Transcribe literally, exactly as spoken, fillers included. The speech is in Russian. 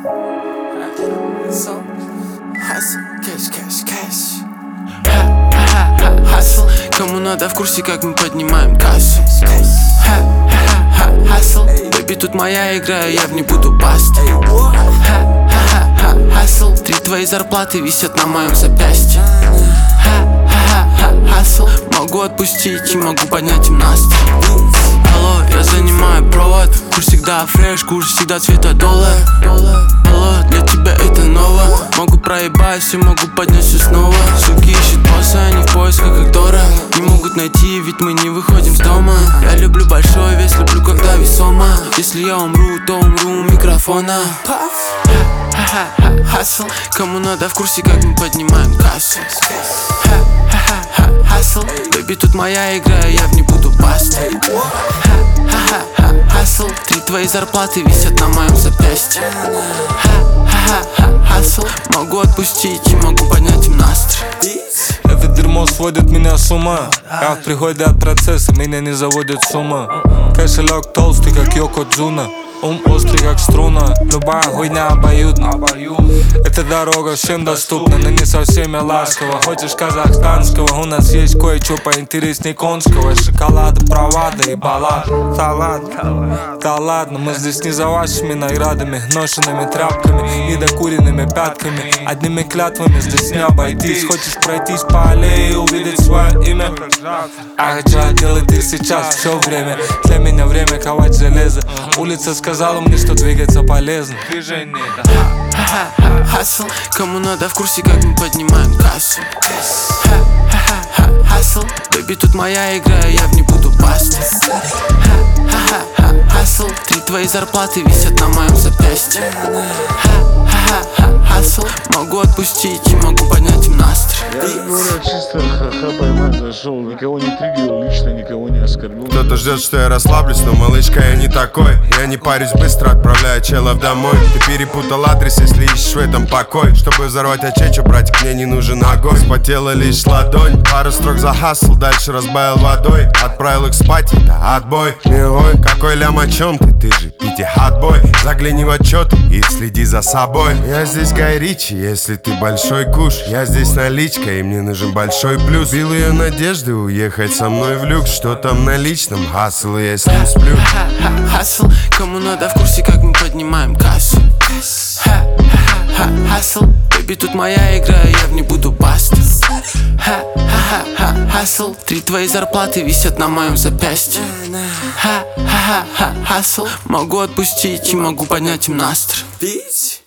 Кэш, кэш, кэш. Хасл. Кому надо, в курсе, как мы поднимаем кассу. Хасл. Бэби, тут моя игра, я в ней буду пасть. Хасл. Три твои зарплаты висят на моем запястье. Хасл. Могу отпустить и могу поднять им настрой. Алло, я занимаю провод. Курс всегда фреш, курс всегда цвета доллар. Алло, для тебя это ново. Могу проебать все, могу поднять все снова. Суки ищут босса, они в поисках как Дора. Не могут найти, ведь мы не выходим с дома. Я люблю большой вес, люблю когда весомо. Если я умру, то умру у микрофона. Хасл. Кому надо, в курсе, как мы поднимаем кассу. Хасл. Бэби, тут моя игра, я в ней буду пасть. Хасл. Три твои зарплаты висят на моем запястье. Хасл. Могу отпустить и могу поднять им настрой. Это дерьмо сводит меня с ума. Как приходят процессы, меня не заводят с ума. Кошелек толстый, как Йокоджуна. Ум острый, как струна. Любая хуйня обоюдна. Эта дорога всем доступна, но не со всеми ласково. Хочешь казахстанского, у нас есть кое-что поинтересней конского. Шоколады, провады и баллад. Салат. Да ладно, мы здесь не за вашими наградами, ношенными тряпками, недокуренными пятками. Одними клятвами здесь не обойтись. Хочешь пройтись по аллее и увидеть свое имя? А хочу делать ты сейчас, все время. Для меня время ковать железо. Улица сказала мне, что двигаться полезно. Движение, да. Хасл. Кому надо, в курсе, как мы поднимаем кассу. Хасл. Бэби, тут моя игра, я в ней буду пасть. Хасл. Три твои зарплаты висят на моем запястье. Хасл. Могу отпустить и могу поднять им настрой. Я говорю, чисто ха-ха поймать зашел. Никого не триггерил, лично никого не оскорбил. Кто-то ждет, что я расслаблюсь, но малышка, я не такой. Я не парюсь, быстро отправляю челов домой. Ты перепутал адрес, если ищешь в этом покой. Чтобы взорвать очечу, братик, мне не нужен огонь. Спотела лишь ладонь, пару строк за хасл, дальше разбавил водой. Отправил их спать, это отбой. Милой, какой лям, о чем ты? Ты же пити хатбой. Загляни в отчеты и следи за собой. Я здесь Гай Ричи, если ты большой куш. Я здесь наличка, и мне нужен большой плюс. Бил ее надежды уехать со мной в люкс. Что там на личном? Хасл, я с ним сплю. Хасл. Кому надо, в курсе, как мы поднимаем кассу. Хасл. Бэби, тут моя игра, я в ней буду пасть. Хасл. Три твои зарплаты висят на моем запястье. Хасл. Могу отпустить и могу поднять им настрой.